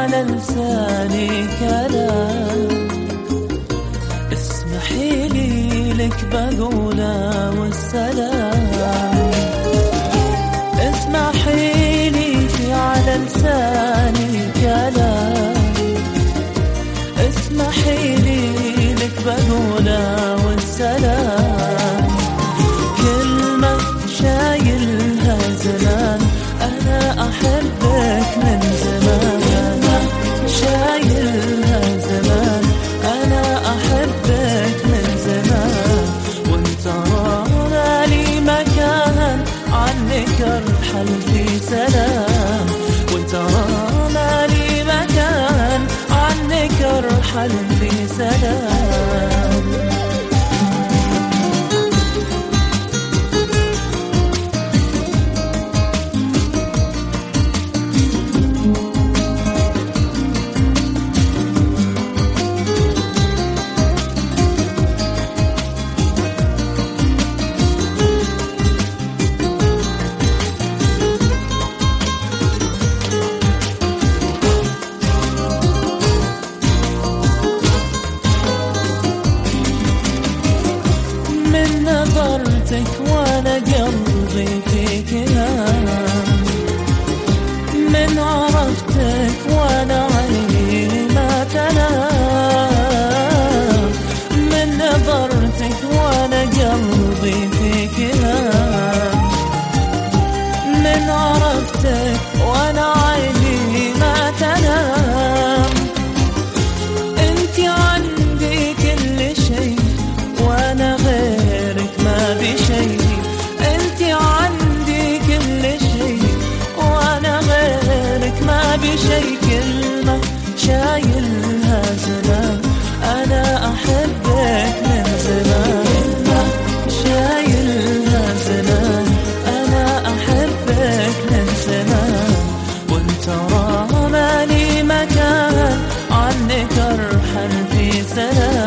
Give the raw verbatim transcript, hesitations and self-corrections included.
على لساني كلام اسمحي لي لك بقوله والسلام. اسمحي لي في على لساني كلام اسمحي لي لك بقوله والسلام. كلمة شايلها زمان أنا أحبك من زمان. أنا شايلها زمان أنا أحبك من زمان. وانت مالي مكان عنك أرحل في سلام. وانت مالي مكان عنك أرحل في سلام. من نظرتك وانا قلبي فيك نام. من عرفتك وانا عيني ما تنام. من نظرتك وانا قلبي فيك نام. من عرفتك وانا عيني ما تنام. انت عندي كل شيء وانا غيرك ما بشيء. انت عندي كل شيء وانا غيرك ما بشيء. كلمة شايلها زمان انا احبك من زمان. كلمة شايلها زمان انا احبك من زمان. وانت مالي مكان عنك ارحل في سلام.